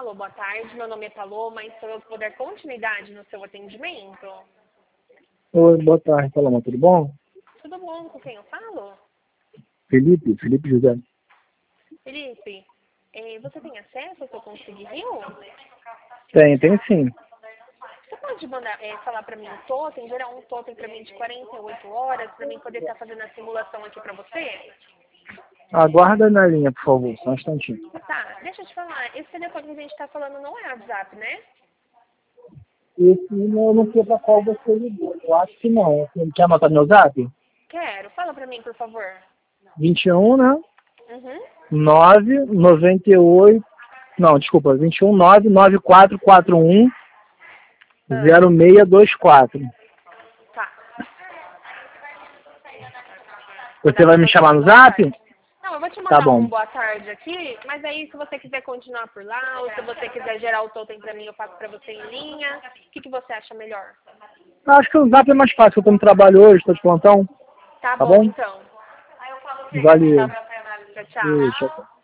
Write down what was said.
Alô, boa tarde. Meu nome é Paloma e sou eu que vou dar continuidade no seu atendimento. Oi, boa tarde, Paloma, tudo bom? Tudo bom? Com quem eu falo? Felipe José. Felipe, você tem acesso ao seu Consigo Rio? Tem sim. Você pode mandar, falar para mim um totem, gerar um totem para mim de 48 horas, para mim poder estar fazendo a simulação aqui para você? Aguarda na linha, por favor, só um instantinho. Tá, deixa eu te falar, esse telefone que a gente está falando não é WhatsApp, né? Esse eu não sei pra qual você ligou, eu acho que não. Você quer anotar meu zap? Quero, fala para mim, por favor. 21, né? Uhum. 998, não, desculpa, 21 99441 Ah, 0624. tá. Você Mandar vai para me você chamar um no boa zap? tarde. Não, eu vou te Tá mandar um bom. boa tarde aqui, mas aí se você quiser continuar por lá, ou se você quiser gerar o totem pra mim, eu passo pra você em linha. O que você acha melhor? Acho que o zap é mais fácil, eu tô no trabalho hoje, tô de plantão, Tá tá bom, bom? então. Valeu. Tchau, tchau. Beijo, tchau.